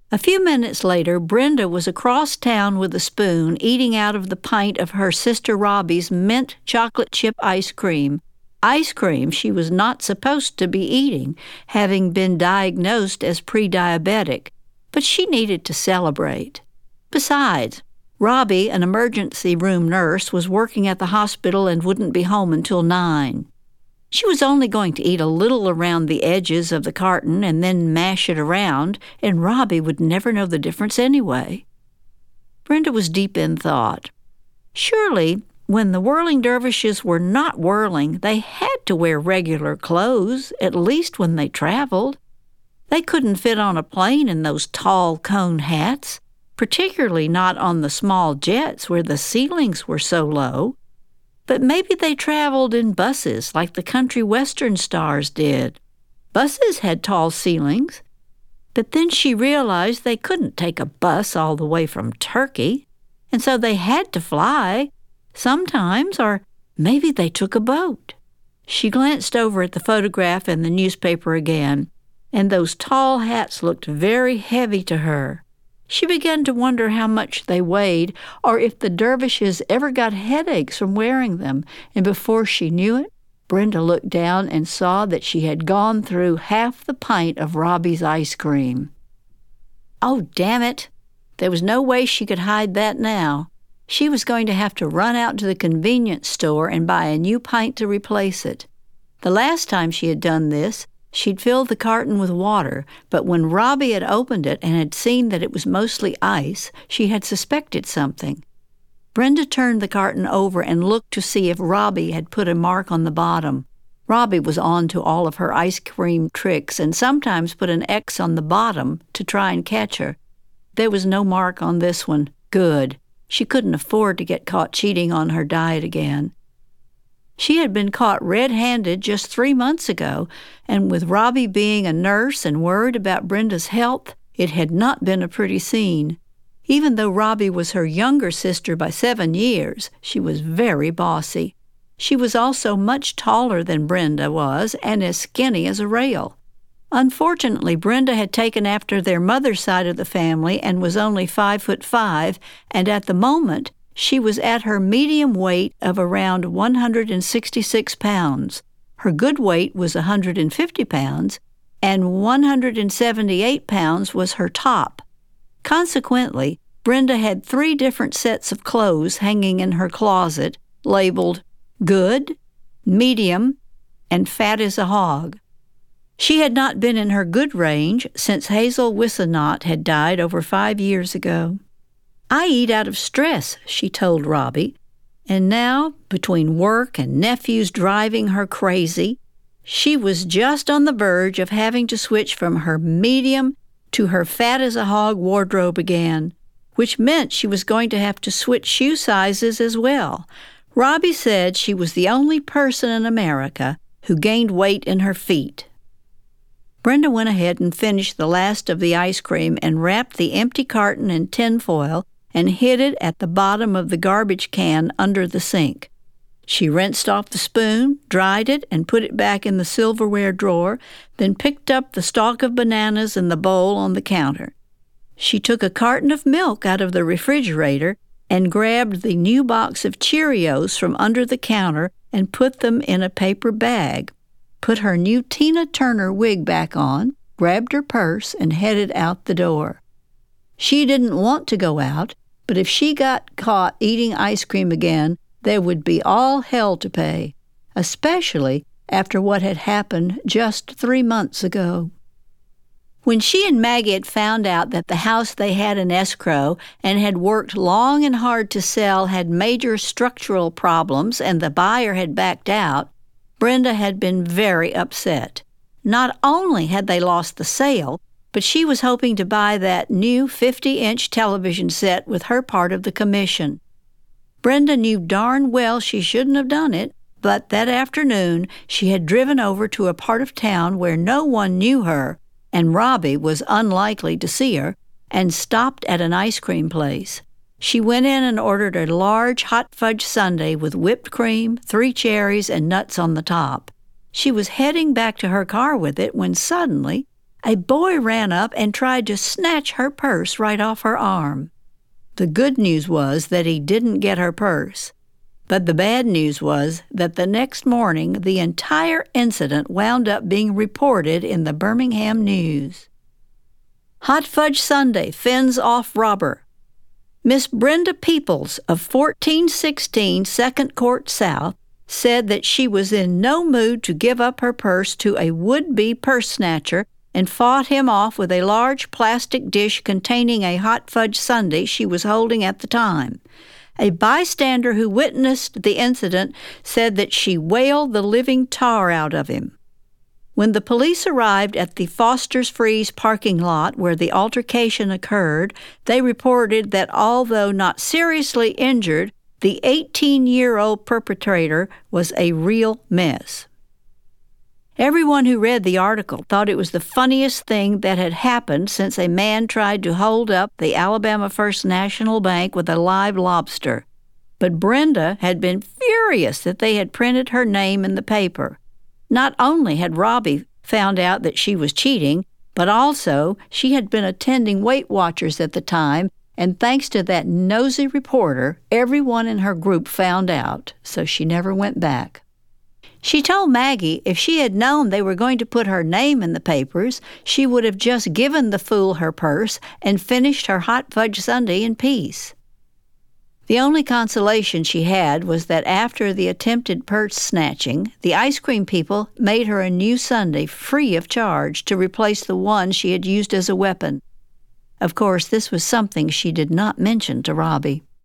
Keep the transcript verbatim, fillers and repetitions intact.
A few minutes later, Brenda was across town with a spoon, eating out of the pint of her sister Robbie's mint chocolate chip ice cream. Ice cream she was not supposed to be eating, having been diagnosed as pre-diabetic, but she needed to celebrate. Besides, Robbie, an emergency room nurse, was working at the hospital and wouldn't be home until nine. She was only going to eat a little around the edges of the carton and then mash it around, and Robbie would never know the difference anyway. Brenda was deep in thought. Surely, when the whirling dervishes were not whirling, they had to wear regular clothes, at least when they traveled. They couldn't fit on a plane in those tall cone hats, particularly not on the small jets where the ceilings were so low. But maybe they traveled in buses like the country western stars did. Buses had tall ceilings. But then she realized they couldn't take a bus all the way from Turkey, and so they had to fly, sometimes, or maybe they took a boat. She glanced over at the photograph and the newspaper again, and those tall hats looked very heavy to her. She began to wonder how much they weighed, or if the dervishes ever got headaches from wearing them, and before she knew it, Brenda looked down and saw that she had gone through half the pint of Robbie's ice cream. Oh, damn it! There was no way she could hide that now. She was going to have to run out to the convenience store and buy a new pint to replace it. The last time she had done this, she'd filled the carton with water, but when Robbie had opened it and had seen that it was mostly ice, she had suspected something. Brenda turned the carton over and looked to see if Robbie had put a mark on the bottom. Robbie was on to all of her ice cream tricks and sometimes put an X on the bottom to try and catch her. There was no mark on this one. Good. She couldn't afford to get caught cheating on her diet again. She had been caught red-handed just three months ago, and with Robbie being a nurse and worried about Brenda's health, it had not been a pretty scene. Even though Robbie was her younger sister by seven years, she was very bossy. She was also much taller than Brenda was and as skinny as a rail. Unfortunately, Brenda had taken after their mother's side of the family and was only five foot five, and at the moment, she was at her medium weight of around one hundred sixty-six pounds. Her good weight was one hundred fifty pounds, and one hundred seventy-eight pounds was her top. Consequently, Brenda had three different sets of clothes hanging in her closet, labeled good, medium, and fat as a hog. She had not been in her good range since Hazel Wissenot had died over five years ago. I eat out of stress, she told Robbie, and now, between work and nephews driving her crazy, she was just on the verge of having to switch from her medium to her fat-as-a-hog wardrobe again, which meant she was going to have to switch shoe sizes as well. Robbie said she was the only person in America who gained weight in her feet. Brenda went ahead and finished the last of the ice cream and wrapped the empty carton in tinfoil and hid it at the bottom of the garbage can under the sink. She rinsed off the spoon, dried it, and put it back in the silverware drawer, then picked up the stalk of bananas in the bowl on the counter. She took a carton of milk out of the refrigerator and grabbed the new box of Cheerios from under the counter and put them in a paper bag, put her new Tina Turner wig back on, grabbed her purse, and headed out the door. She didn't want to go out, but if she got caught eating ice cream again, there would be all hell to pay, especially after what had happened just three months ago. When she and Maggie had found out that the house they had in escrow and had worked long and hard to sell had major structural problems and the buyer had backed out, Brenda had been very upset. Not only had they lost the sale, but she was hoping to buy that new fifty-inch television set with her part of the commission. Brenda knew darn well she shouldn't have done it, but that afternoon she had driven over to a part of town where no one knew her, and Robbie was unlikely to see her, and stopped at an ice cream place. She went in and ordered a large hot fudge sundae with whipped cream, three cherries, and nuts on the top. She was heading back to her car with it when suddenly a boy ran up and tried to snatch her purse right off her arm. The good news was that he didn't get her purse, but the bad news was that the next morning the entire incident wound up being reported in the Birmingham News. Hot Fudge Sundae fends off robber. Miss Brenda Peoples of fourteen sixteen Second Court South said that she was in no mood to give up her purse to a would-be purse snatcher and fought him off with a large plastic dish containing a hot fudge sundae she was holding at the time. A bystander who witnessed the incident said that she wailed the living tar out of him. When the police arrived at the Foster's Freeze parking lot where the altercation occurred, they reported that although not seriously injured, the eighteen-year-old perpetrator was a real mess. Everyone who read the article thought it was the funniest thing that had happened since a man tried to hold up the Alabama First National Bank with a live lobster. But Brenda had been furious that they had printed her name in the paper. Not only had Robbie found out that she was cheating, but also she had been attending Weight Watchers at the time, and thanks to that nosy reporter, everyone in her group found out, so she never went back. She told Maggie if she had known they were going to put her name in the papers, she would have just given the fool her purse and finished her hot fudge sundae in peace. The only consolation she had was that after the attempted purse snatching, the ice cream people made her a new sundae free of charge to replace the one she had used as a weapon. Of course, this was something she did not mention to Robbie.